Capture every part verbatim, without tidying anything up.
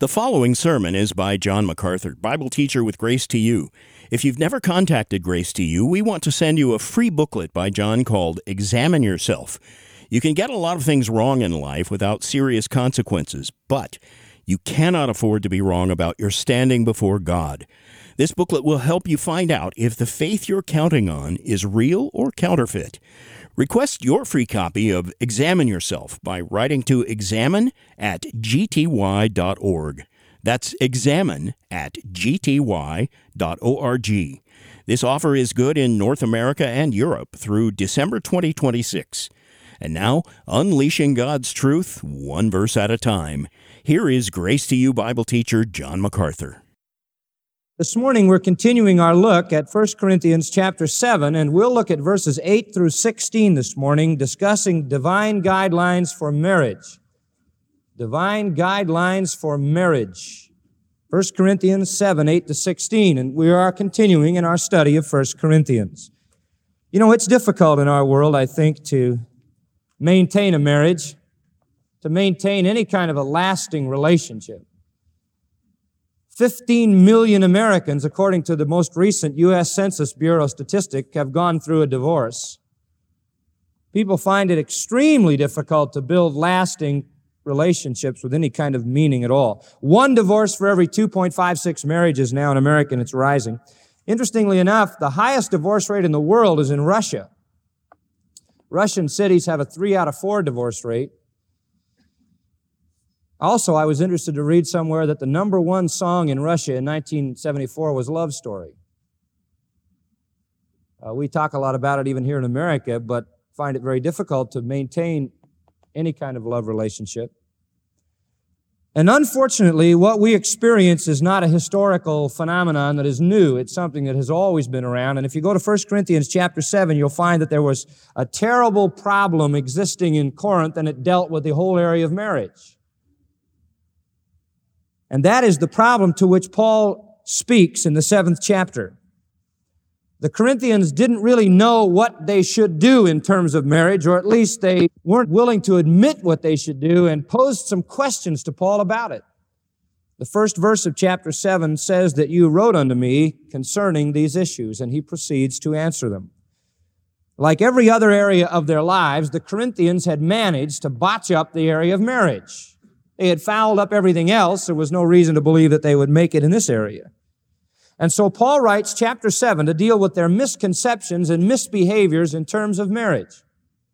The following sermon is by John MacArthur, Bible teacher with Grace to You. If you've never contacted Grace to You, we want to send you a free booklet by John called Examine Yourself. You can get a lot of things wrong in life without serious consequences, but you cannot afford to be wrong about your standing before God. This booklet will help you find out if the faith you're counting on is real or counterfeit. Request your free copy of Examine Yourself by writing to examine at g t y dot org. That's examine at g t y dot org. This offer is good in North America and Europe through December twenty twenty-six. And now, unleashing God's truth, one verse at a time. Here is Grace to You Bible teacher John MacArthur. This morning we're continuing our look at First Corinthians chapter seven, and we'll look at verses eight through sixteen this morning, discussing divine guidelines for marriage. Divine guidelines for marriage. First Corinthians seven, eight to sixteen, and we are continuing in our study of First Corinthians. You know, it's difficult in our world, I think, to maintain a marriage, to maintain any kind of a lasting relationship. fifteen million Americans, according to the most recent U S Census Bureau statistic, have gone through a divorce. People find it extremely difficult to build lasting relationships with any kind of meaning at all. One divorce for every two point five six marriages now in America, and it's rising. Interestingly enough, the highest divorce rate in the world is in Russia. Russian cities have a three out of four divorce rate. Also, I was interested to read somewhere that the number one song in Russia in nineteen seventy-four was Love Story. Uh, we talk a lot about it even here in America, but find it very difficult to maintain any kind of love relationship. And unfortunately, what we experience is not a historical phenomenon that is new. It's something that has always been around. And if you go to First Corinthians chapter seven, you'll find that there was a terrible problem existing in Corinth, and it dealt with the whole area of marriage. And that is the problem to which Paul speaks in the seventh chapter. The Corinthians didn't really know what they should do in terms of marriage, or at least they weren't willing to admit what they should do, and posed some questions to Paul about it. The first verse of chapter seven says that you wrote unto me concerning these issues, and he proceeds to answer them. Like every other area of their lives, the Corinthians had managed to botch up the area of marriage. They had fouled up everything else. There was no reason to believe that they would make it in this area. And so Paul writes chapter seven to deal with their misconceptions and misbehaviors in terms of marriage.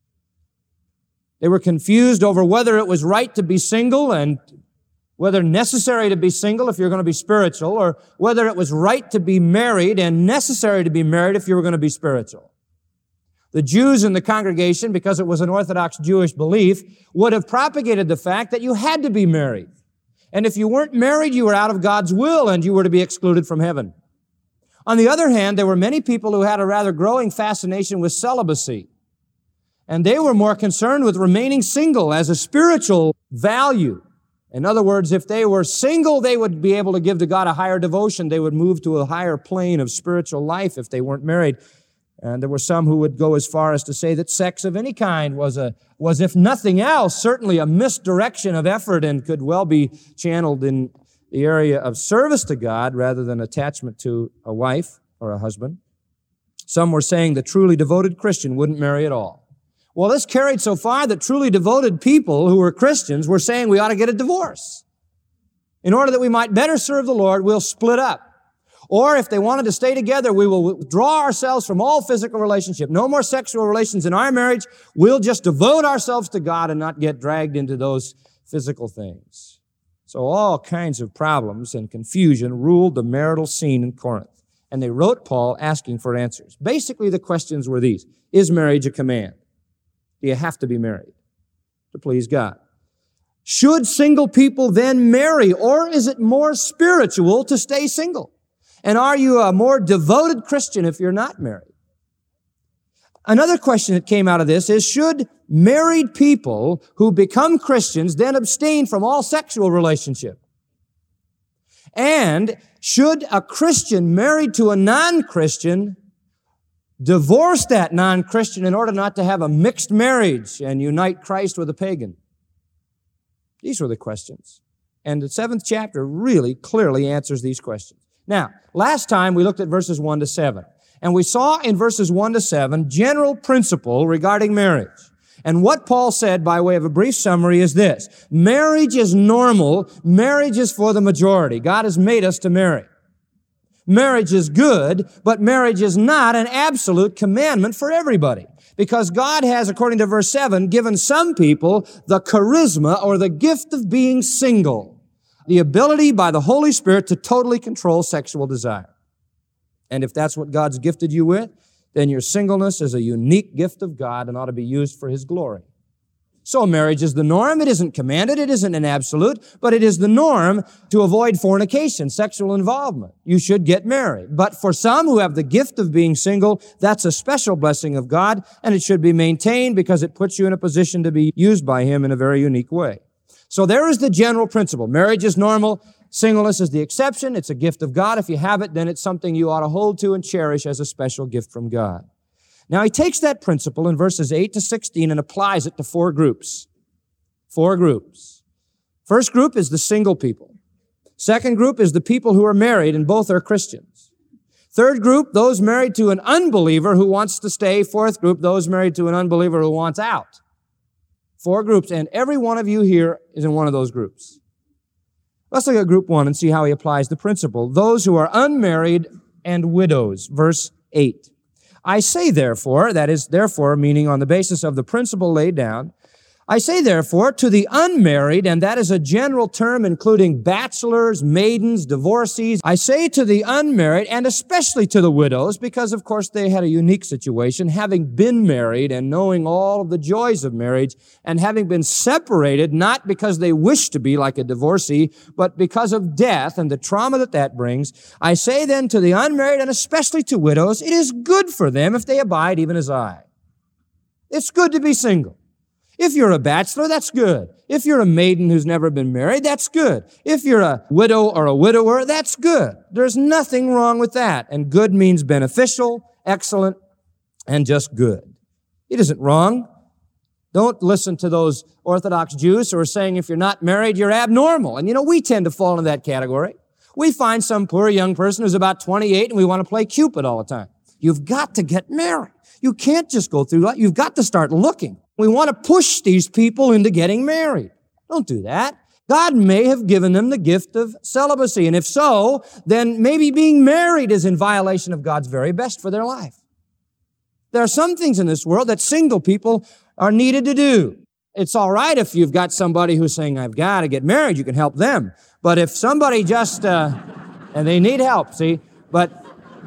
They were confused over whether it was right to be single and whether necessary to be single if you're going to be spiritual, or whether it was right to be married and necessary to be married if you were going to be spiritual. The Jews in the congregation, because it was an Orthodox Jewish belief, would have propagated the fact that you had to be married. And if you weren't married, you were out of God's will and you were to be excluded from heaven. On the other hand, there were many people who had a rather growing fascination with celibacy. And they were more concerned with remaining single as a spiritual value. In other words, if they were single, they would be able to give to God a higher devotion. They would move to a higher plane of spiritual life if they weren't married. And there were some who would go as far as to say that sex of any kind was, a, was, if nothing else, certainly a misdirection of effort and could well be channeled in the area of service to God rather than attachment to a wife or a husband. Some were saying the truly devoted Christian wouldn't marry at all. Well, this carried so far that truly devoted people who were Christians were saying we ought to get a divorce. In order that we might better serve the Lord, we'll split up. Or if they wanted to stay together, we will withdraw ourselves from all physical relationship. No more sexual relations in our marriage. We'll just devote ourselves to God and not get dragged into those physical things. So all kinds of problems and confusion ruled the marital scene in Corinth. And they wrote Paul asking for answers. Basically, the questions were these. Is marriage a command? Do you have to be married to please God? Should single people then marry, or is it more spiritual to stay single? And are you a more devoted Christian if you're not married? Another question that came out of this is, should married people who become Christians then abstain from all sexual relationship? And should a Christian married to a non-Christian divorce that non-Christian in order not to have a mixed marriage and unite Christ with a pagan? These were the questions. And the seventh chapter really clearly answers these questions. Now, last time we looked at verses one to seven, and we saw in verses one to seven general principle regarding marriage. And what Paul said by way of a brief summary is this: marriage is normal. Marriage is for the majority. God has made us to marry. Marriage is good, but marriage is not an absolute commandment for everybody. Because God has, according to verse seven, given some people the charisma or the gift of being single, the ability by the Holy Spirit to totally control sexual desire. And if that's what God's gifted you with, then your singleness is a unique gift of God and ought to be used for His glory. So marriage is the norm. It isn't commanded. It isn't an absolute, but it is the norm to avoid fornication, sexual involvement. You should get married. But for some who have the gift of being single, that's a special blessing of God, and it should be maintained because it puts you in a position to be used by Him in a very unique way. So there is the general principle. Marriage is normal. Singleness is the exception. It's a gift of God. If you have it, then it's something you ought to hold to and cherish as a special gift from God. Now, he takes that principle in verses eight to sixteen and applies it to four groups. Four groups. First group is the single people. Second group is the people who are married, and both are Christians. Third group, those married to an unbeliever who wants to stay. Fourth group, those married to an unbeliever who wants out. Four groups, and every one of you here is in one of those groups. Let's look at group one and see how he applies the principle. Those who are unmarried and widows. Verse eight. I say therefore, that is therefore meaning on the basis of the principle laid down, I say therefore to the unmarried, and that is a general term including bachelors, maidens, divorcees. I say to the unmarried, and especially to the widows, because of course they had a unique situation, having been married and knowing all of the joys of marriage, and having been separated, not because they wish to be like a divorcee, but because of death and the trauma that that brings. I say then to the unmarried, and especially to widows, it is good for them if they abide even as I. It's good to be single. If you're a bachelor, that's good. If you're a maiden who's never been married, that's good. If you're a widow or a widower, that's good. There's nothing wrong with that. And good means beneficial, excellent, and just good. It isn't wrong. Don't listen to those Orthodox Jews who are saying if you're not married, you're abnormal. And you know, we tend to fall into that category. We find some poor young person who's about twenty-eight and we want to play Cupid all the time. You've got to get married. You can't just go through life. You've got to start looking. We want to push these people into getting married. Don't do that. God may have given them the gift of celibacy. And if so, then maybe being married is in violation of God's very best for their life. There are some things in this world that single people are needed to do. It's all right if you've got somebody who's saying, I've got to get married, you can help them. But if somebody just, uh, and they need help, see, but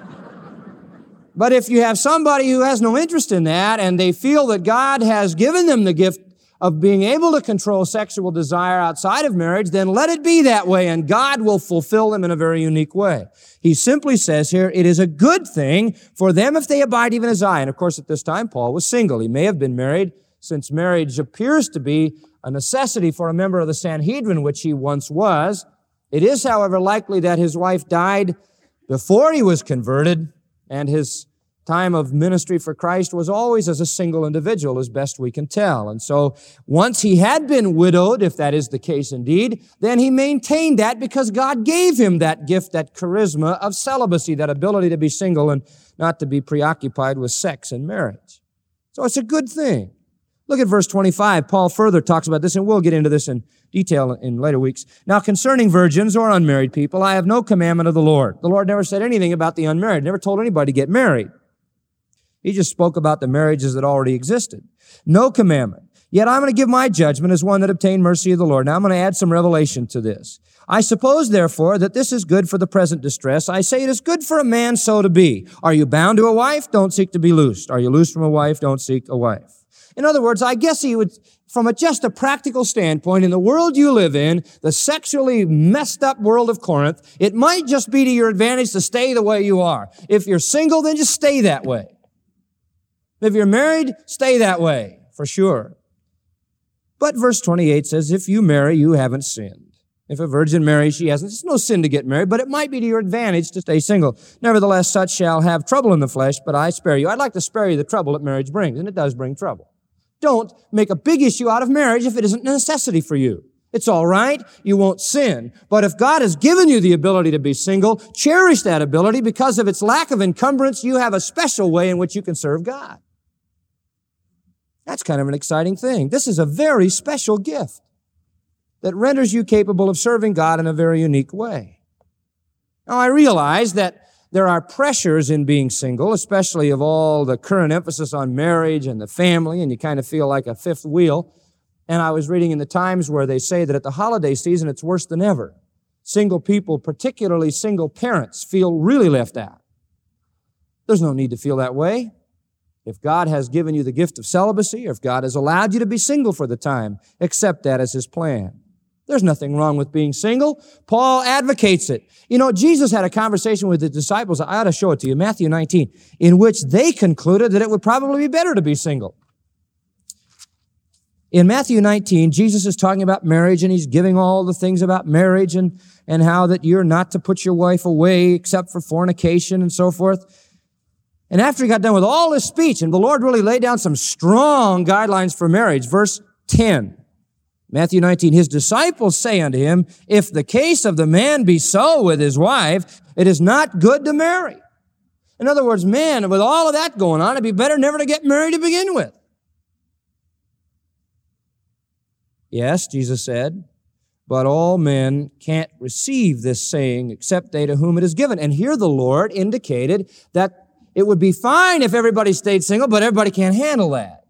But if you have somebody who has no interest in that and they feel that God has given them the gift of being able to control sexual desire outside of marriage, then let it be that way and God will fulfill them in a very unique way. He simply says here, it is a good thing for them if they abide even as I. And of course, at this time, Paul was single. He may have been married since marriage appears to be a necessity for a member of the Sanhedrin, which he once was. It is, however, likely that his wife died before he was converted, and his time of ministry for Christ was always as a single individual, as best we can tell. And so once he had been widowed, if that is the case indeed, then he maintained that because God gave him that gift, that charisma of celibacy, that ability to be single and not to be preoccupied with sex and marriage. So it's a good thing. Look at verse twenty-five. Paul further talks about this, and we'll get into this in detail in later weeks. Now, concerning virgins or unmarried people, I have no commandment of the Lord. The Lord never said anything about the unmarried, never told anybody to get married. He just spoke about the marriages that already existed. No commandment. Yet I'm going to give my judgment as one that obtained mercy of the Lord. Now I'm going to add some revelation to this. I suppose, therefore, that this is good for the present distress. I say it is good for a man so to be. Are you bound to a wife? Don't seek to be loosed. Are you loosed from a wife? Don't seek a wife. In other words, I guess he would, from a, just a practical standpoint, in the world you live in, the sexually messed up world of Corinth, it might just be to your advantage to stay the way you are. If you're single, then just stay that way. If you're married, stay that way, for sure. But verse twenty-eight says, if you marry, you haven't sinned. If a virgin marries, she hasn't. It's no sin to get married, but it might be to your advantage to stay single. Nevertheless, such shall have trouble in the flesh, but I spare you. I'd like to spare you the trouble that marriage brings, and it does bring trouble. Don't make a big issue out of marriage if it isn't a necessity for you. It's all right. You won't sin. But if God has given you the ability to be single, cherish that ability. Because of its lack of encumbrance, you have a special way in which you can serve God. That's kind of an exciting thing. This is a very special gift that renders you capable of serving God in a very unique way. Now, I realize that there are pressures in being single, especially of all the current emphasis on marriage and the family, and you kind of feel like a fifth wheel. And I was reading in the Times where they say that at the holiday season, it's worse than ever. Single people, particularly single parents, feel really left out. There's no need to feel that way. If God has given you the gift of celibacy, or if God has allowed you to be single for the time, accept that as His plan. There's nothing wrong with being single. Paul advocates it. You know, Jesus had a conversation with the disciples, I ought to show it to you, Matthew nineteen, in which they concluded that it would probably be better to be single. In Matthew nineteen, Jesus is talking about marriage, and He's giving all the things about marriage and, and how that you're not to put your wife away except for fornication and so forth. And after He got done with all His speech, and the Lord really laid down some strong guidelines for marriage, verse ten, Matthew nineteen, His disciples say unto Him, if the case of the man be so with his wife, it is not good to marry. In other words, man, with all of that going on, it'd be better never to get married to begin with. Yes, Jesus said, but all men can't receive this saying except they to whom it is given. And here the Lord indicated that it would be fine if everybody stayed single, but everybody can't handle that.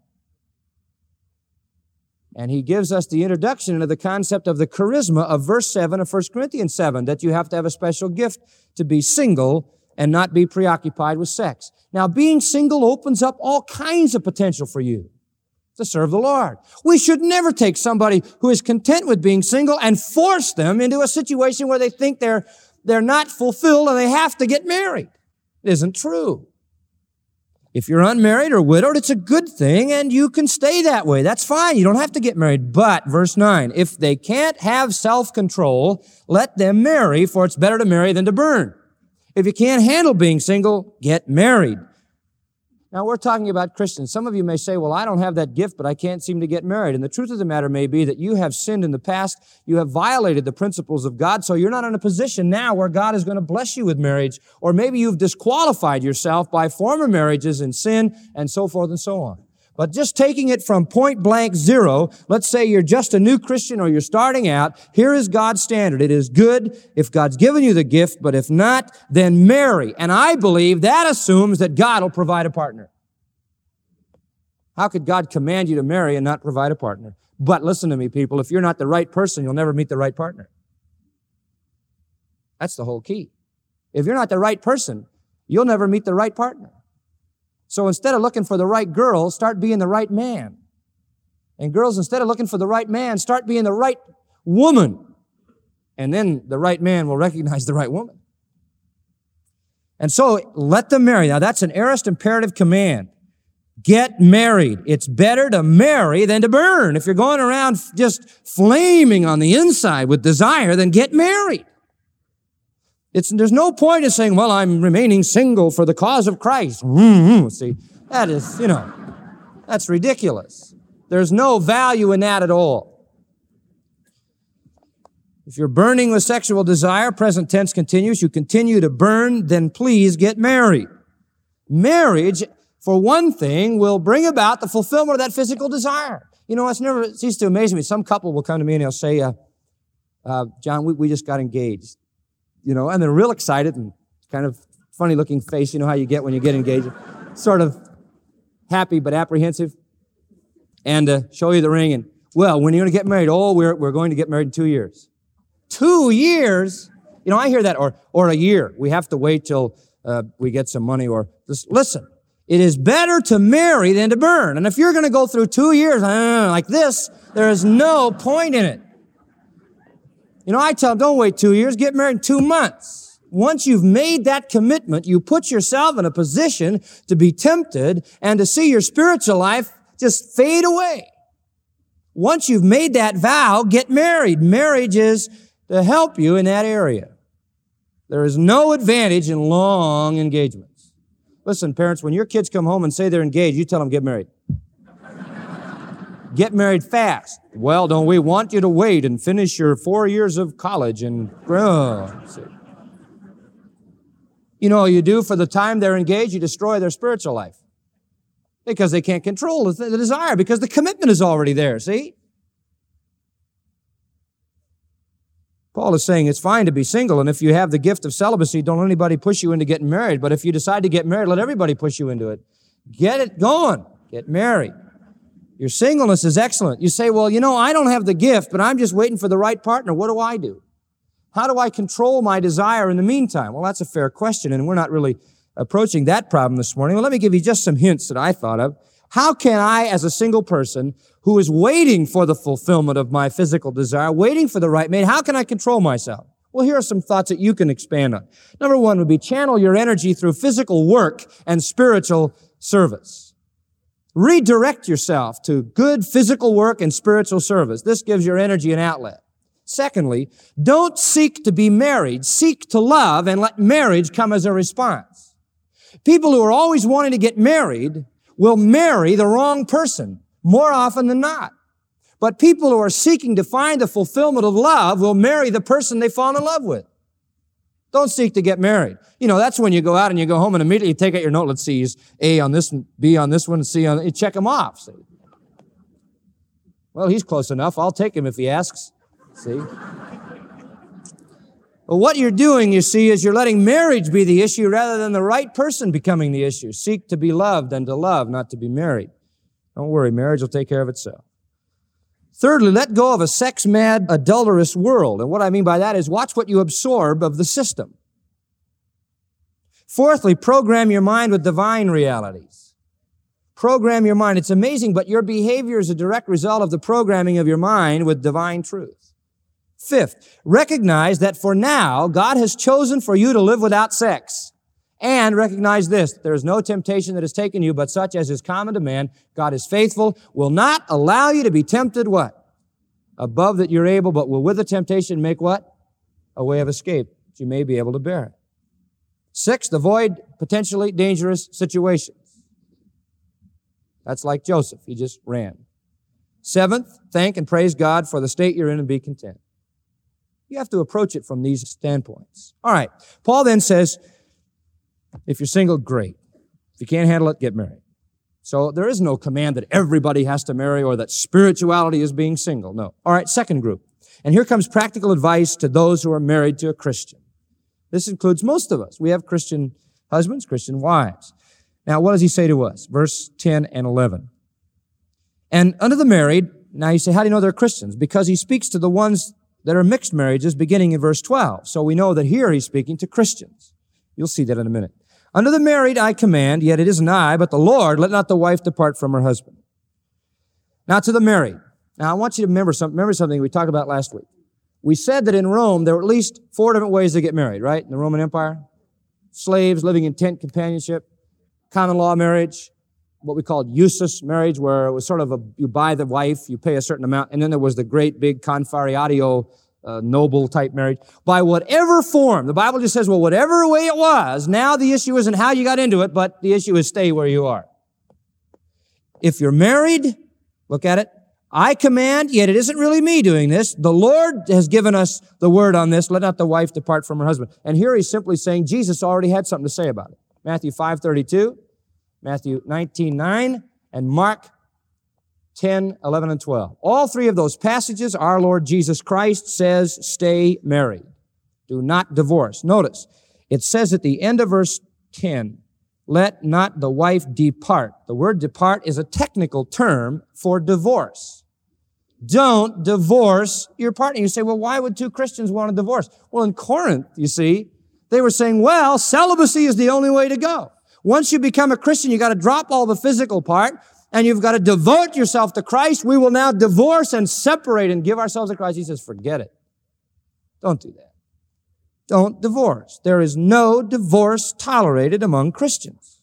And He gives us the introduction into the concept of the charisma of verse seven of First Corinthians seven, that you have to have a special gift to be single and not be preoccupied with sex. Now, being single opens up all kinds of potential for you to serve the Lord. We should never take somebody who is content with being single and force them into a situation where they think they're, they're not fulfilled and they have to get married. It isn't true. If you're unmarried or widowed, it's a good thing and you can stay that way. That's fine. You don't have to get married. But, verse nine, if they can't have self-control, let them marry, for it's better to marry than to burn. If you can't handle being single, get married. Now, we're talking about Christians. Some of you may say, well, I don't have that gift, but I can't seem to get married. And the truth of the matter may be that you have sinned in the past. You have violated the principles of God, so you're not in a position now where God is going to bless you with marriage. Or maybe you've disqualified yourself by former marriages in sin and so forth and so on. But just taking it from point blank zero, let's say you're just a new Christian or you're starting out, here is God's standard. It is good if God's given you the gift, but if not, then marry. And I believe that assumes that God will provide a partner. How could God command you to marry and not provide a partner? But listen to me, people, if you're not the right person, you'll never meet the right partner. That's the whole key. If you're not the right person, you'll never meet the right partner. So instead of looking for the right girl, start being the right man. And girls, instead of looking for the right man, start being the right woman. And then the right man will recognize the right woman. And so let them marry. Now that's an aorist imperative command. Get married. It's better to marry than to burn. If you're going around just flaming on the inside with desire, then get married. It's, there's no point in saying, well, I'm remaining single for the cause of Christ. Mm-hmm. See, that is, you know, that's ridiculous. There's no value in that at all. If you're burning with sexual desire, present tense continues, you continue to burn, then please get married. Marriage, for one thing, will bring about the fulfillment of that physical desire. You know, it's never it ceased to amaze me. Some couple will come to me and they'll say, uh, uh, John, we, we just got engaged. You know, and they're real excited and kind of funny-looking face. You know how you get when you get engaged. Sort of happy but apprehensive. And uh, show you the ring. And, well, when are you going to get married? Oh, we're, we're going to get married in two years. Two years? You know, I hear that. Or, or a year. We have to wait till uh, we get some money. Or just, listen, it is better to marry than to burn. And if you're going to go through two years uh, like this, there is no point in it. You know, I tell them, don't wait two years, get married in two months. Once you've made that commitment, you put yourself in a position to be tempted and to see your spiritual life just fade away. Once you've made that vow, get married. Marriage is to help you in that area. There is no advantage in long engagements. Listen, parents, when your kids come home and say they're engaged, you tell them get married. Get married fast. Well, don't we want you to wait and finish your four years of college and, oh, see. You know what you do for the time they're engaged? You destroy their spiritual life. Because they can't control the, the desire, because the commitment is already there, see? Paul is saying it's fine to be single, and if you have the gift of celibacy, don't let anybody push you into getting married. But if you decide to get married, let everybody push you into it. Get it going. Get married. Your singleness is excellent. You say, well, you know, I don't have the gift, but I'm just waiting for the right partner. What do I do? How do I control my desire in the meantime? Well, that's a fair question, and we're not really approaching that problem this morning. Well, let me give you just some hints that I thought of. How can I, as a single person who is waiting for the fulfillment of my physical desire, waiting for the right mate, how can I control myself? Well, here are some thoughts that you can expand on. Number one would be channel your energy through physical work and spiritual service. Redirect yourself to good physical work and spiritual service. This gives your energy an outlet. Secondly, don't seek to be married. Seek to love and let marriage come as a response. People who are always wanting to get married will marry the wrong person more often than not. But people who are seeking to find the fulfillment of love will marry the person they fall in love with. Don't seek to get married. You know, that's when you go out and you go home and immediately take out your note. Let's see, he's A on this one, B on this one, C on, you check him off. See? Well, he's close enough. I'll take him if he asks. See? Well, what you're doing, you see, is you're letting marriage be the issue rather than the right person becoming the issue. Seek to be loved and to love, not to be married. Don't worry, marriage will take care of itself. Thirdly, let go of a sex-mad, adulterous world. And what I mean by that is watch what you absorb of the system. Fourthly, program your mind with divine realities. Program your mind. It's amazing, but your behavior is a direct result of the programming of your mind with divine truth. Fifth, recognize that for now, God has chosen for you to live without sex. And recognize this, there is no temptation that has taken you, but such as is common to man. God is faithful, will not allow you to be tempted, what? Above that you're able, but will with the temptation make what? A way of escape, that you may be able to bear it. Sixth, avoid potentially dangerous situations. That's like Joseph, he just ran. Seventh, thank and praise God for the state you're in and be content. You have to approach it from these standpoints. All right. Paul then says, if you're single, great. If you can't handle it, get married. So there is no command that everybody has to marry or that spirituality is being single. No. All right, second group. And here comes practical advice to those who are married to a Christian. This includes most of us. We have Christian husbands, Christian wives. Now, what does he say to us? Verse ten and eleven. And unto the married, now you say, how do you know they're Christians? Because he speaks to the ones that are mixed marriages beginning in verse twelve. So we know that here he's speaking to Christians. You'll see that in a minute. Unto the married I command, yet it isn't I, but the Lord, let not the wife depart from her husband. Now to the married. Now I want you to remember something, remember something we talked about last week. We said that in Rome there were at least four different ways to get married, right? In the Roman Empire. Slaves living in tent companionship, common law marriage, what we called usus marriage, where it was sort of a, you buy the wife, you pay a certain amount, and then there was the great big confariatio, uh, noble type marriage. By whatever form, the Bible just says, well, whatever way it was, now the issue isn't how you got into it, but the issue is stay where you are. If you're married, look at it, I command, yet it isn't really me doing this. The Lord has given us the word on this. Let not the wife depart from her husband. And here he's simply saying Jesus already had something to say about it. Matthew five thirty-two. Matthew nineteen nine, and Mark ten eleven and twelve. All three of those passages, our Lord Jesus Christ says, stay married. Do not divorce. Notice, it says at the end of verse ten, let not the wife depart. The word depart is a technical term for divorce. Don't divorce your partner. You say, well, why would two Christians want to divorce? Well, in Corinth, you see, they were saying, well, celibacy is the only way to go. Once you become a Christian, you got to drop all the physical part and you've got to devote yourself to Christ. We will now divorce and separate and give ourselves to Christ. He says, forget it. Don't do that. Don't divorce. There is no divorce tolerated among Christians.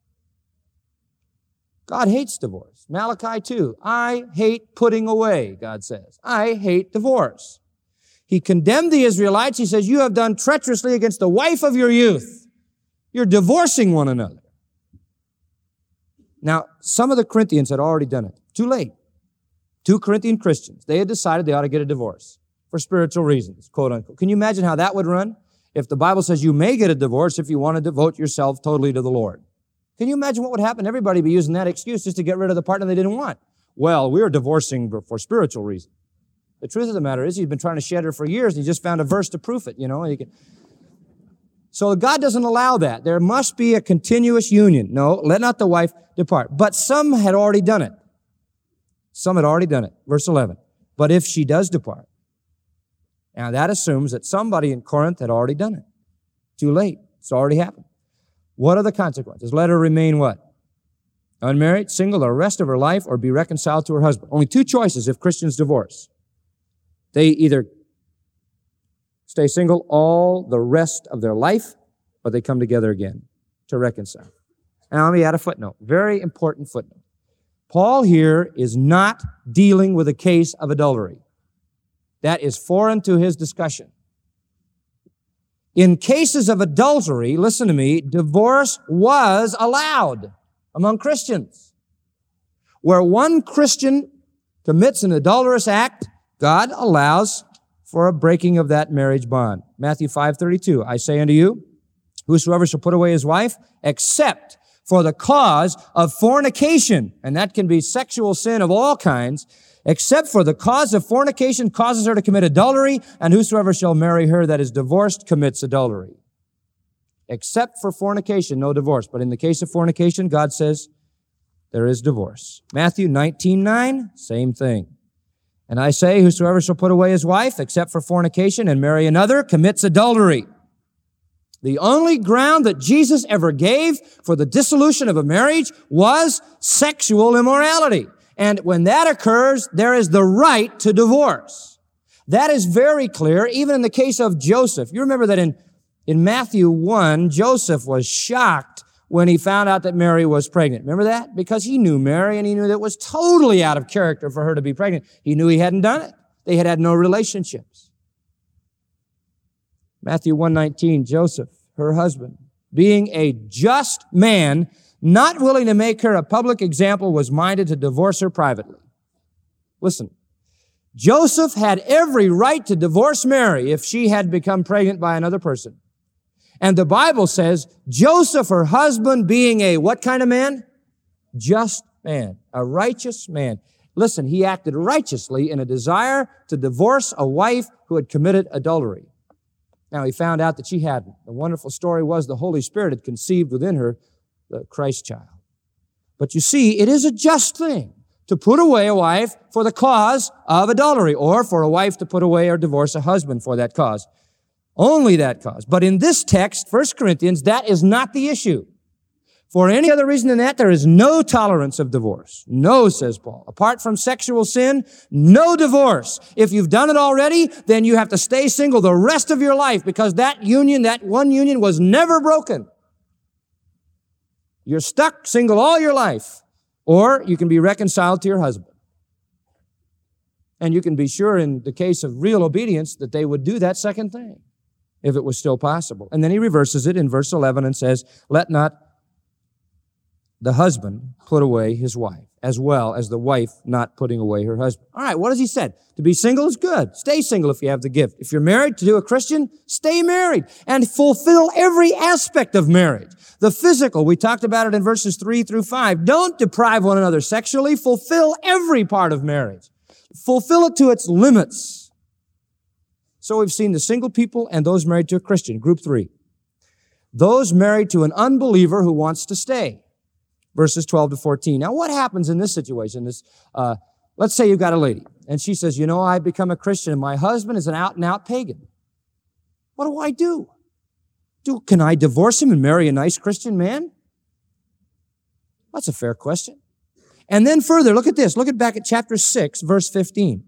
God hates divorce. Malachi two, I hate putting away, God says. I hate divorce. He condemned the Israelites. He says, you have done treacherously against the wife of your youth. You're divorcing one another. Now, some of the Corinthians had already done it. Too late. two Corinthian Christians, they had decided they ought to get a divorce for spiritual reasons, quote unquote. Can you imagine how that would run? If the Bible says you may get a divorce if you want to devote yourself totally to the Lord. Can you imagine what would happen? Everybody would be using that excuse just to get rid of the partner they didn't want. Well, we were divorcing for spiritual reasons. The truth of the matter is he's been trying to shed her for years and he just found a verse to prove it, you know. And he can... So God doesn't allow that. There must be a continuous union. No, let not the wife depart. But some had already done it. Some had already done it. Verse eleven. But if she does depart. Now that assumes that somebody in Corinth had already done it. Too late. It's already happened. What are the consequences? Let her remain what? Unmarried, single, the rest of her life, or be reconciled to her husband. Only two choices if Christians divorce. They either stay single all the rest of their life, or they come together again to reconcile. Now let me add a footnote. Very important footnote. Paul here is not dealing with a case of adultery. That is foreign to his discussion. In cases of adultery, listen to me, divorce was allowed among Christians. Where one Christian commits an adulterous act, God allows for a breaking of that marriage bond. Matthew five thirty-two, I say unto you, whosoever shall put away his wife, except for the cause of fornication, and that can be sexual sin of all kinds, except for the cause of fornication causes her to commit adultery, and whosoever shall marry her that is divorced commits adultery. Except for fornication, no divorce. But in the case of fornication, God says there is divorce. Matthew nineteen nine, same thing. And I say, whosoever shall put away his wife, except for fornication, and marry another, commits adultery. The only ground that Jesus ever gave for the dissolution of a marriage was sexual immorality. And when that occurs, there is the right to divorce. That is very clear, even in the case of Joseph. You remember that in, in Matthew one, Joseph was shocked when he found out that Mary was pregnant. Remember that? Because he knew Mary and he knew that it was totally out of character for her to be pregnant. He knew he hadn't done it. They had had no relationships. Matthew one nineteen, Joseph, her husband, being a just man, not willing to make her a public example, was minded to divorce her privately. Listen, Joseph had every right to divorce Mary if she had become pregnant by another person. And the Bible says, Joseph, her husband, being a what kind of man? Just man, a righteous man. Listen, he acted righteously in a desire to divorce a wife who had committed adultery. Now, he found out that she hadn't. The wonderful story was the Holy Spirit had conceived within her the Christ child. But you see, it is a just thing to put away a wife for the cause of adultery, or for a wife to put away or divorce a husband for that cause. Only that cause. But in this text, First Corinthians, that is not the issue. For any other reason than that, there is no tolerance of divorce. No, says Paul. Apart from sexual sin, no divorce. If you've done it already, then you have to stay single the rest of your life, because that union, that one union, was never broken. You're stuck single all your life. Or you can be reconciled to your husband. And you can be sure in the case of real obedience that they would do that second thing, if it was still possible. And then he reverses it in verse eleven and says, let not the husband put away his wife, as well as the wife not putting away her husband. All right, what has he said? To be single is good. Stay single if you have the gift. If you're married to do a Christian, stay married and fulfill every aspect of marriage. The physical, we talked about it in verses three through five. Don't deprive one another sexually. Fulfill every part of marriage. Fulfill it to its limits. So we've seen the single people and those married to a Christian, group three. Those married to an unbeliever who wants to stay. Verses twelve to fourteen. Now, what happens in this situation? This, uh, let's say you've got a lady, and she says, you know, I've become a Christian, and my husband is an out-and-out pagan. What do I do? do? Can I divorce him and marry a nice Christian man? That's a fair question. And then further, look at this. Look at back at chapter six, verse fifteen.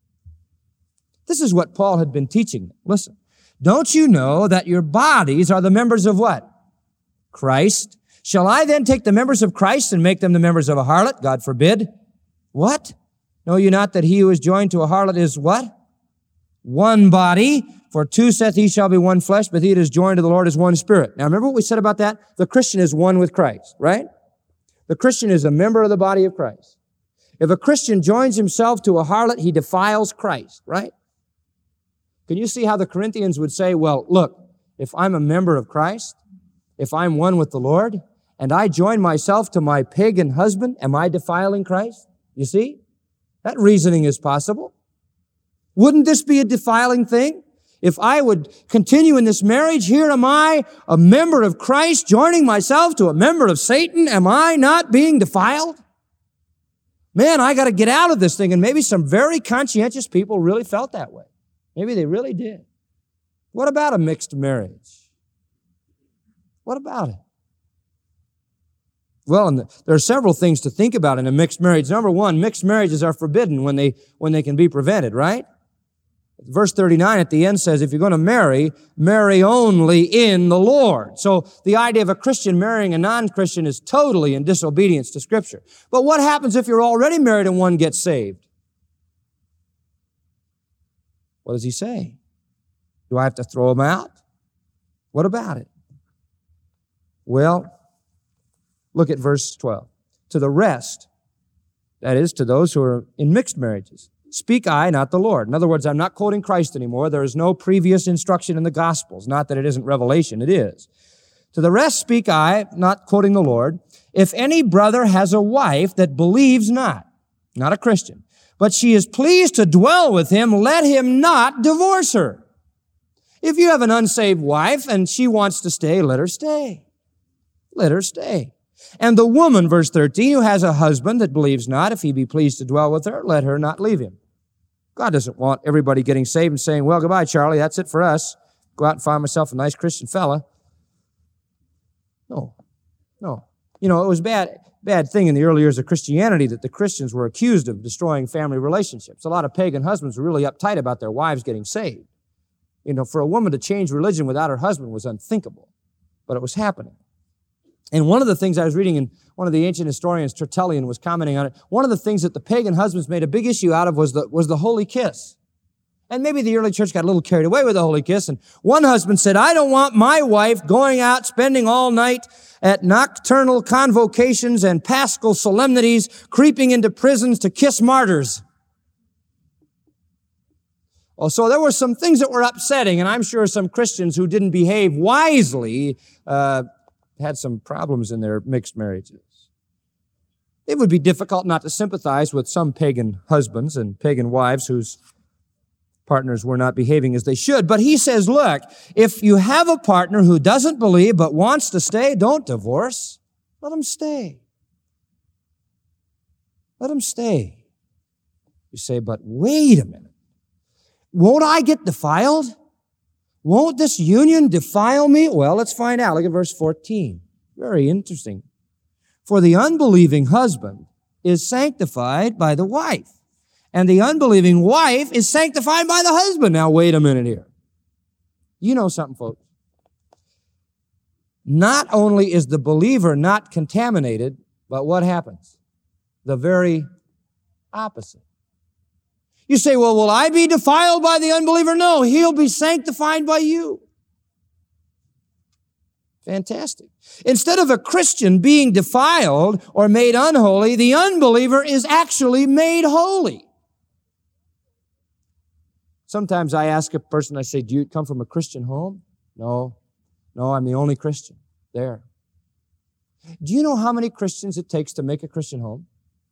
This is what Paul had been teaching them. Listen. Don't you know that your bodies are the members of what? Christ. Shall I then take the members of Christ and make them the members of a harlot? God forbid. What? Know you not that he who is joined to a harlot is what? One body. For two saith he shall be one flesh, but he that is joined to the Lord is one spirit. Now remember what we said about that? The Christian is one with Christ, right? The Christian is a member of the body of Christ. If a Christian joins himself to a harlot, he defiles Christ, right? Can you see how the Corinthians would say, well, look, if I'm a member of Christ, if I'm one with the Lord, and I join myself to my pagan husband, am I defiling Christ? You see? That reasoning is possible. Wouldn't this be a defiling thing? If I would continue in this marriage, here am I, a member of Christ, joining myself to a member of Satan. Am I not being defiled? Man, I got to get out of this thing. And maybe some very conscientious people really felt that way. Maybe they really did. What about a mixed marriage? What about it? Well, and the, there are several things to think about in a mixed marriage. Number one, mixed marriages are forbidden when they, when they can be prevented, right? Verse thirty-nine at the end says, if you're going to marry, marry only in the Lord. So the idea of a Christian marrying a non-Christian is totally in disobedience to Scripture. But what happens if you're already married and one gets saved? What does he say? Do I have to throw him out? What about it? Well, look at verse twelve. To the rest, that is, to those who are in mixed marriages, speak I, not the Lord. In other words, I'm not quoting Christ anymore. There is no previous instruction in the Gospels. Not that it isn't revelation, it is. To the rest speak I, not quoting the Lord, if any brother has a wife that believes not, not a Christian, but she is pleased to dwell with him, let him not divorce her. If you have an unsaved wife and she wants to stay, let her stay. Let her stay. And the woman, verse thirteen, who has a husband that believes not, if he be pleased to dwell with her, let her not leave him. God doesn't want everybody getting saved and saying, well, goodbye, Charlie, that's it for us. Go out and find myself a nice Christian fella. No, no. You know, it was bad, bad thing in the early years of Christianity that the Christians were accused of destroying family relationships. A lot of pagan husbands were really uptight about their wives getting saved. You know, for a woman to change religion without her husband was unthinkable, but it was happening. And one of the things I was reading, and one of the ancient historians, Tertullian, was commenting on it, one of the things that the pagan husbands made a big issue out of was the, was the holy kiss. And maybe the early church got a little carried away with the holy kiss, and one husband said, I don't want my wife going out spending all night at nocturnal convocations and paschal solemnities, creeping into prisons to kiss martyrs. Oh, so there were some things that were upsetting, and I'm sure some Christians who didn't behave wisely uh, had some problems in their mixed marriages. It would be difficult not to sympathize with some pagan husbands and pagan wives whose partners were not behaving as they should. But he says, look, if you have a partner who doesn't believe but wants to stay, don't divorce. Let him stay. Let him stay. You say, but wait a minute. Won't I get defiled? Won't this union defile me? Well, let's find out. Look at verse fourteen. Very interesting. For the unbelieving husband is sanctified by the wife, and the unbelieving wife is sanctified by the husband. Now, wait a minute here. You know something, folks. Not only is the believer not contaminated, but what happens? The very opposite. You say, well, will I be defiled by the unbeliever? No, he'll be sanctified by you. Fantastic. Instead of a Christian being defiled or made unholy, the unbeliever is actually made holy. Sometimes I ask a person, I say, do you come from a Christian home? No. No, I'm the only Christian there. Do you know how many Christians it takes to make a Christian home?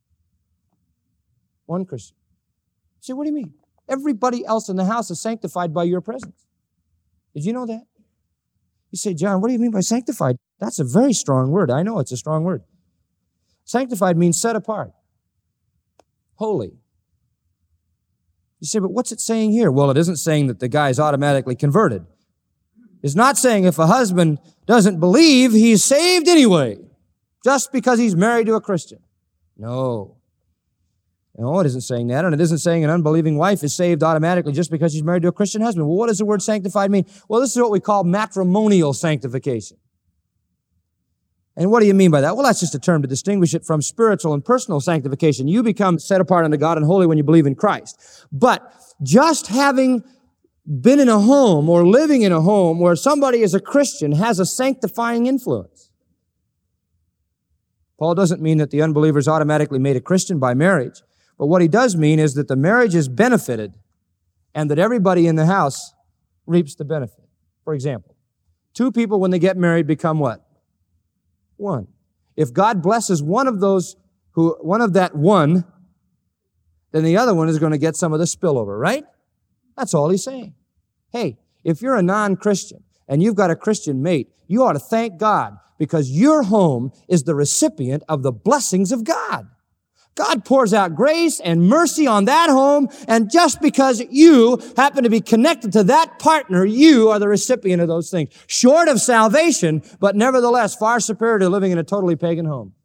One Christian. You say, what do you mean? Everybody else in the house is sanctified by your presence. Did you know that? You say, John, what do you mean by sanctified? That's a very strong word. I know it's a strong word. Sanctified means set apart. Holy. You say, but what's it saying here? Well, it isn't saying that the guy is automatically converted. It's not saying if a husband doesn't believe, he's saved anyway, just because he's married to a Christian. No. No, it isn't saying that, and it isn't saying an unbelieving wife is saved automatically just because she's married to a Christian husband. Well, what does the word sanctified mean? Well, this is what we call matrimonial sanctification. And what do you mean by that? Well, that's just a term to distinguish it from spiritual and personal sanctification. You become set apart unto God and holy when you believe in Christ. But just having been in a home or living in a home where somebody is a Christian has a sanctifying influence. Paul doesn't mean that the unbeliever is automatically made a Christian by marriage. But what he does mean is that the marriage is benefited and that everybody in the house reaps the benefit. For example, two people when they get married become what? One. If God blesses one of those who, one of that one, then the other one is going to get some of the spillover, right? That's all he's saying. Hey, if you're a non-Christian and you've got a Christian mate, you ought to thank God because your home is the recipient of the blessings of God. God pours out grace and mercy on that home, and just because you happen to be connected to that partner, you are the recipient of those things. Short of salvation, but nevertheless far superior to living in a totally pagan home.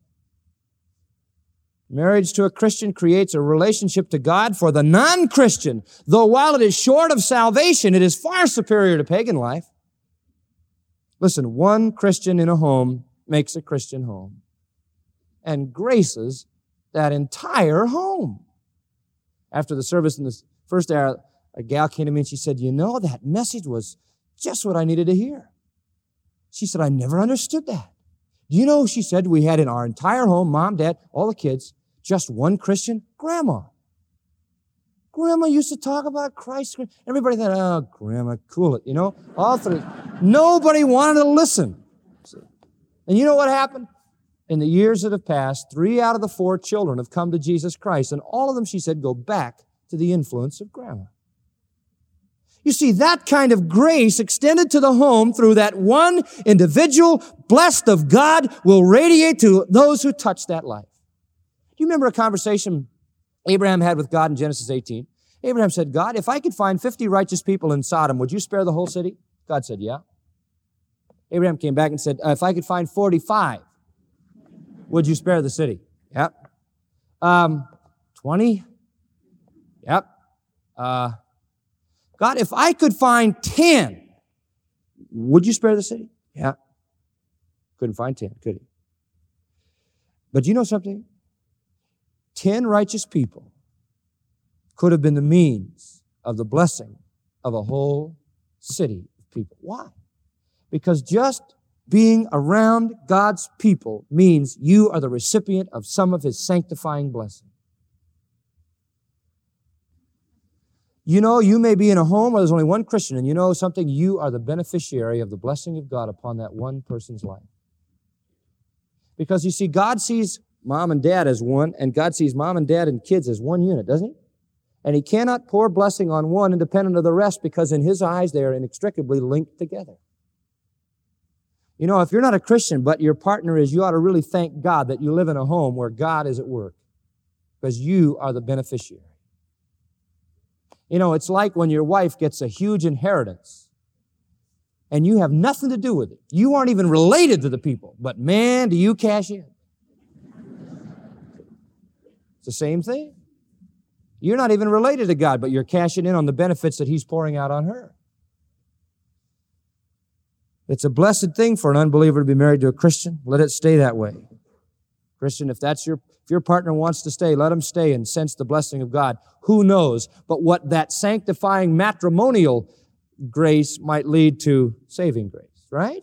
Marriage to a Christian creates a relationship to God for the non-Christian, though while it is short of salvation, it is far superior to pagan life. Listen, one Christian in a home makes a Christian home and graces that entire home. After the service in the first hour, a gal came to me and she said, you know, that message was just what I needed to hear. She said, I never understood that. Do you know, she said, we had in our entire home, mom, dad, all the kids, just one Christian, Grandma. Grandma used to talk about Christ. Everybody thought, oh, Grandma, cool it, you know. All three. Nobody wanted to listen. And you know what happened? In the years that have passed, three out of the four children have come to Jesus Christ, and all of them, she said, go back to the influence of Grandma. You see, that kind of grace extended to the home through that one individual, blessed of God, will radiate to those who touch that life. Do you remember a conversation Abraham had with God in Genesis eighteen? Abraham said, God, if I could find fifty righteous people in Sodom, would you spare the whole city? God said, yeah. Abraham came back and said, uh, if I could find forty-five, would you spare the city? Yep. Um, twenty? Yep. Uh, God, if I could find ten, would you spare the city? Yeah. Couldn't find ten, could he? But you know something? Ten righteous people could have been the means of the blessing of a whole city of people. Why? Because just being around God's people means you are the recipient of some of His sanctifying blessing. You know, you may be in a home where there's only one Christian, and you know something? You are the beneficiary of the blessing of God upon that one person's life. Because you see, God sees mom and dad as one, and God sees mom and dad and kids as one unit, doesn't He? And He cannot pour blessing on one independent of the rest because in His eyes they are inextricably linked together. You know, if you're not a Christian, but your partner is, you ought to really thank God that you live in a home where God is at work, because you are the beneficiary. You know, it's like when your wife gets a huge inheritance and you have nothing to do with it. You aren't even related to the people, but man, do you cash in. It's the same thing. You're not even related to God, but you're cashing in on the benefits that He's pouring out on her. It's a blessed thing for an unbeliever to be married to a Christian. Let it stay that way. Christian, if that's your, if your partner wants to stay, let him stay and sense the blessing of God. Who knows? But what that sanctifying matrimonial grace might lead to saving grace, right?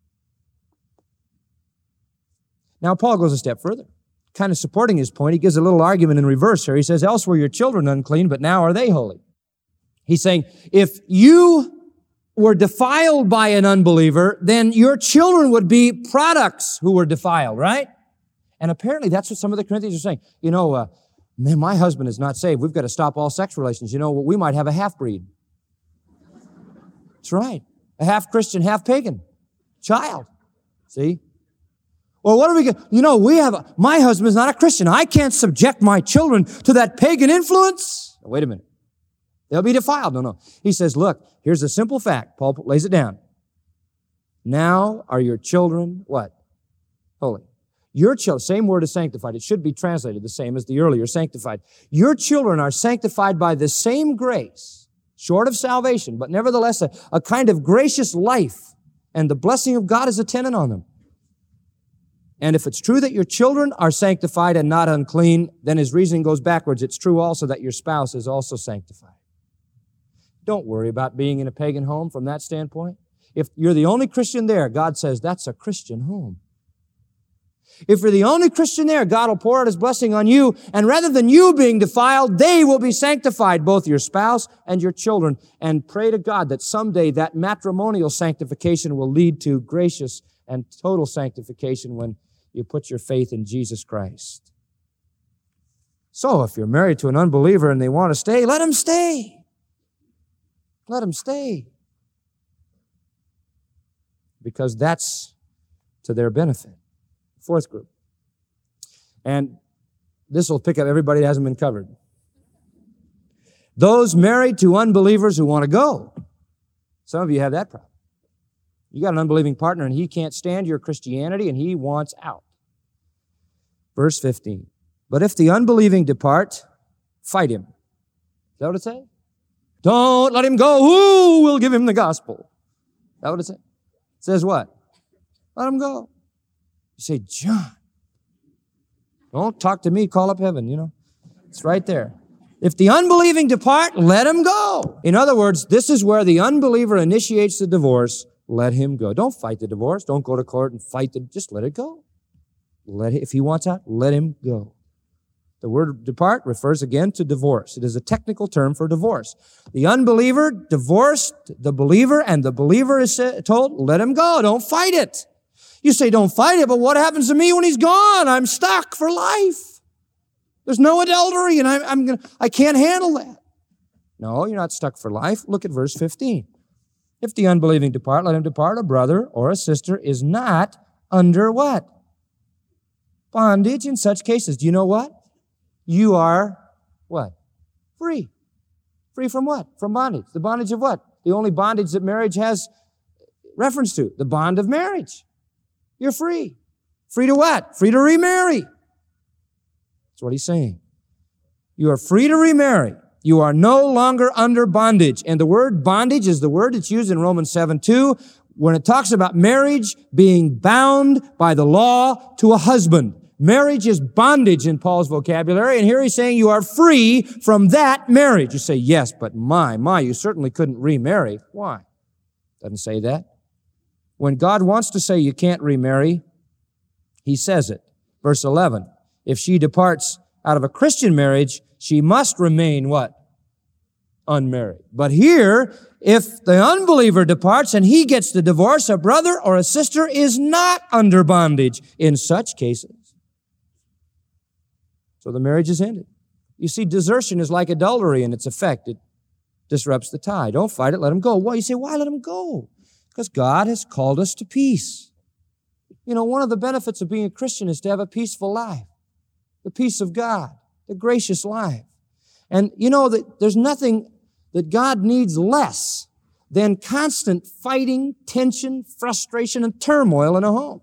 Now, Paul goes a step further, kind of supporting his point. He gives a little argument in reverse here. He says, else were your children unclean, but now are they holy? He's saying, if you were defiled by an unbeliever, then your children would be products who were defiled, right? And apparently that's what some of the Corinthians are saying. You know, uh, man, my husband is not saved. We've got to stop all sex relations. You know, we might have a half-breed. That's right. A half-Christian, half-pagan child. See? Well, what are we going to, you know, we have, a, my husband is not a Christian. I can't subject my children to that pagan influence. Wait a minute. They'll be defiled. No, no. He says, look, here's a simple fact. Paul lays it down. Now are your children, what? Holy. Your children, same word as sanctified. It should be translated the same as the earlier sanctified. Your children are sanctified by the same grace, short of salvation, but nevertheless a, a kind of gracious life, and the blessing of God is attendant on them. And if it's true that your children are sanctified and not unclean, then his reasoning goes backwards. It's true also that your spouse is also sanctified. Don't worry about being in a pagan home from that standpoint. If you're the only Christian there, God says that's a Christian home. If you're the only Christian there, God will pour out His blessing on you, and rather than you being defiled, they will be sanctified, both your spouse and your children. And pray to God that someday that matrimonial sanctification will lead to gracious and total sanctification when you put your faith in Jesus Christ. So if you're married to an unbeliever and they want to stay, let them stay. Let them stay. Because that's to their benefit. Fourth group. And this will pick up everybody that hasn't been covered. Those married to unbelievers who want to go. Some of you have that problem. You got an unbelieving partner and he can't stand your Christianity and he wants out. Verse fifteen. But if the unbelieving depart, fight him. Is that what it says? Don't let him go. Who will give him the gospel? Is that what it says? It says what? Let him go. You say, John, don't talk to me, call up heaven, you know. It's right there. If the unbelieving depart, let him go. In other words, this is where the unbeliever initiates the divorce. Let him go. Don't fight the divorce. Don't go to court and fight the, just let it go. Let it, if he wants out, let him go. The word depart refers again to divorce. It is a technical term for divorce. The unbeliever divorced the believer, and the believer is told, let him go. Don't fight it. You say, don't fight it, but what happens to me when he's gone? I'm stuck for life. There's no adultery, and I'm, I'm gonna, I can't handle that. No, you're not stuck for life. Look at verse fifteen. If the unbelieving depart, let him depart. A brother or a sister is not under what? Bondage in such cases. Do you know what? You are what? Free. Free from what? From bondage. The bondage of what? The only bondage that marriage has reference to. The bond of marriage. You're free. Free to what? Free to remarry. That's what he's saying. You are free to remarry. You are no longer under bondage. And the word bondage is the word that's used in Romans seven two when it talks about marriage being bound by the law to a husband. Marriage is bondage in Paul's vocabulary, and here he's saying you are free from that marriage. You say, yes, but my, my, you certainly couldn't remarry. Why? Doesn't say that. When God wants to say you can't remarry, He says it. Verse eleven, if she departs out of a Christian marriage, she must remain what? Unmarried. But here, if the unbeliever departs and he gets the divorce, a brother or a sister is not under bondage in such cases. So the marriage is ended. You see, desertion is like adultery in its effect. It disrupts the tie. Don't fight it, let him go. Why? You say, why let him go? Because God has called us to peace. You know, one of the benefits of being a Christian is to have a peaceful life. The peace of God, the gracious life. And you know that there's nothing that God needs less than constant fighting, tension, frustration, and turmoil in a home.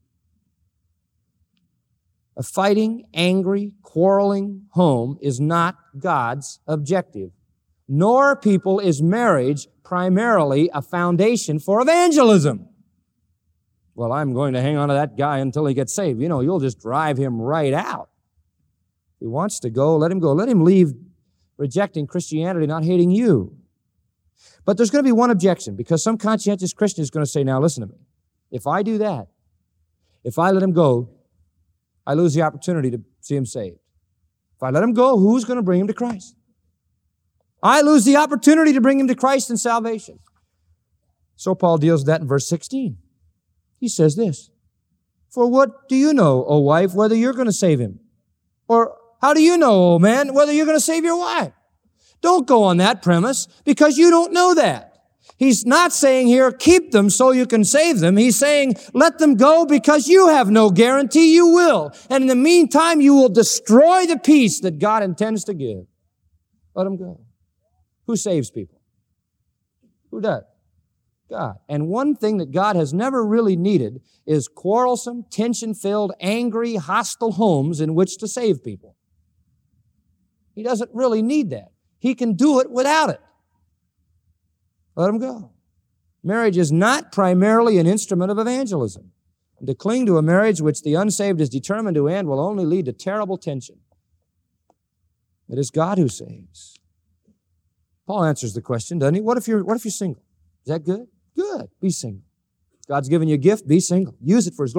A fighting, angry, quarreling home is not God's objective. Nor, people, is marriage primarily a foundation for evangelism. Well, I'm going to hang on to that guy until he gets saved. You know, you'll just drive him right out. If he wants to go, let him go. Let him leave rejecting Christianity, not hating you. But there's going to be one objection, because some conscientious Christian is going to say, now listen to me. If I do that, if I let him go, I lose the opportunity to see him saved. If I let him go, who's going to bring him to Christ? I lose the opportunity to bring him to Christ and salvation. So Paul deals with that in verse sixteen. He says this, for what do you know, O wife, whether you're going to save him? Or how do you know, O man, whether you're going to save your wife? Don't go on that premise, because you don't know that. He's not saying here, keep them so you can save them. He's saying, let them go because you have no guarantee you will. And in the meantime, you will destroy the peace that God intends to give. Let them go. Who saves people? Who does? God. And one thing that God has never really needed is quarrelsome, tension-filled, angry, hostile homes in which to save people. He doesn't really need that. He can do it without it. Let them go. Marriage is not primarily an instrument of evangelism. And to cling to a marriage which the unsaved is determined to end will only lead to terrible tension. It is God who saves. Paul answers the question, doesn't he? What if you're, what if you're single? Is that good? Good. Be single. God's given you a gift. Be single. Use it for His glory.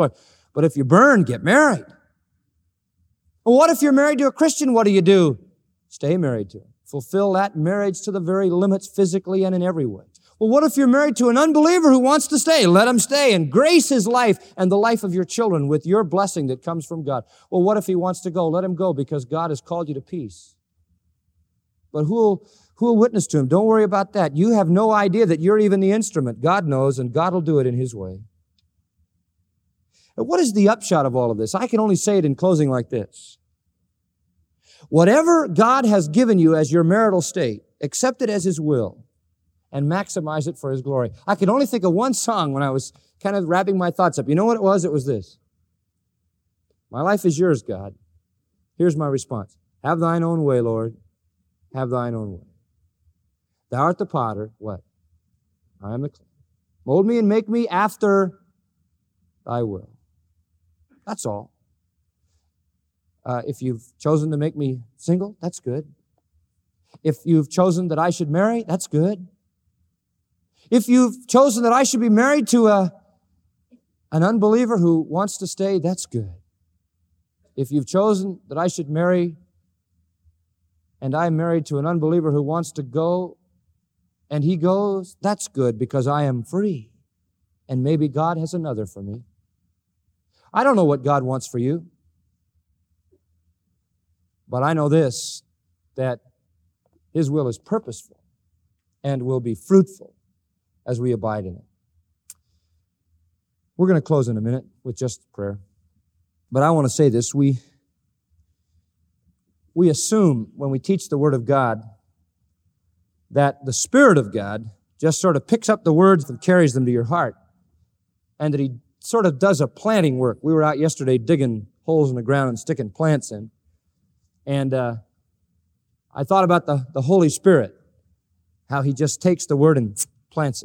But if you burn, get married. Well, what if you're married to a Christian? What do you do? Stay married to him. Fulfill that marriage to the very limits physically and in every way. Well, what if you're married to an unbeliever who wants to stay? Let him stay and grace his life and the life of your children with your blessing that comes from God. Well, what if he wants to go? Let him go because God has called you to peace. But who will, who will witness to him? Don't worry about that. You have no idea that you're even the instrument. God knows, and God will do it in his way. And what is the upshot of all of this? I can only say it in closing like this. Whatever God has given you as your marital state, accept it as his will and maximize it for his glory. I can only think of one song when I was kind of wrapping my thoughts up. You know what it was? It was this. My life is yours, God. Here's my response. Have thine own way, Lord. Have thine own way. Thou art the potter. What? I am the clay. Mold me and make me after thy will. That's all. Uh, if you've chosen to make me single, that's good. If you've chosen that I should marry, that's good. If you've chosen that I should be married to a, an unbeliever who wants to stay, that's good. If you've chosen that I should marry and I'm married to an unbeliever who wants to go and he goes, that's good because I am free. And maybe God has another for me. I don't know what God wants for you. But I know this, that his will is purposeful and will be fruitful as we abide in it. We're going to close in a minute with just prayer. But I want to say this. We, we assume when we teach the Word of God that the Spirit of God just sort of picks up the words and carries them to your heart, and that he sort of does a planting work. We were out yesterday digging holes in the ground and sticking plants in. And uh, I thought about the, the Holy Spirit, how he just takes the Word and plants it.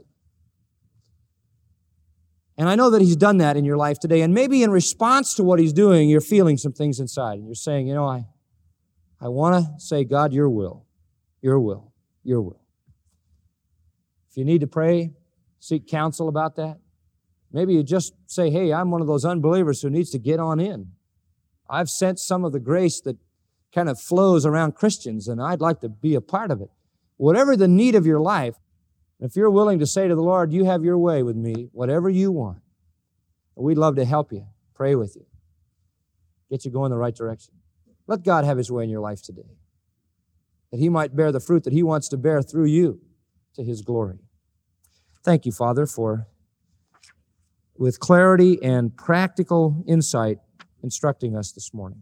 And I know that he's done that in your life today. And maybe in response to what he's doing, you're feeling some things inside. And you're saying, you know, I, I want to say, God, your will, your will, your will. If you need to pray, seek counsel about that. Maybe you just say, hey, I'm one of those unbelievers who needs to get on in. I've sensed some of the grace that kind of flows around Christians, and I'd like to be a part of it. Whatever the need of your life, if you're willing to say to the Lord, you have your way with me, whatever you want, we'd love to help you, pray with you, get you going the right direction. Let God have his way in your life today, that he might bear the fruit that he wants to bear through you to his glory. Thank you, Father, for with clarity and practical insight instructing us this morning.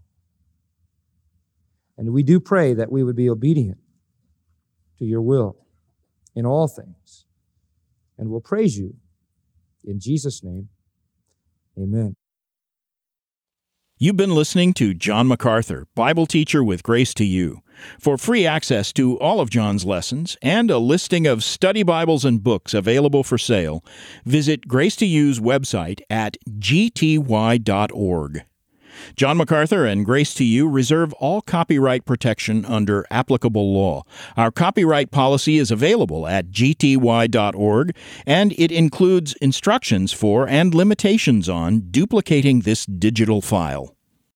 And we do pray that we would be obedient to your will in all things. And we'll praise you in Jesus' name. Amen. You've been listening to John MacArthur, Bible teacher with Grace to You. For free access to all of John's lessons and a listing of study Bibles and books available for sale, visit Grace to You's website at g t y dot org. John MacArthur and Grace to You reserve all copyright protection under applicable law. Our copyright policy is available at g t y dot org, and it includes instructions for and limitations on duplicating this digital file.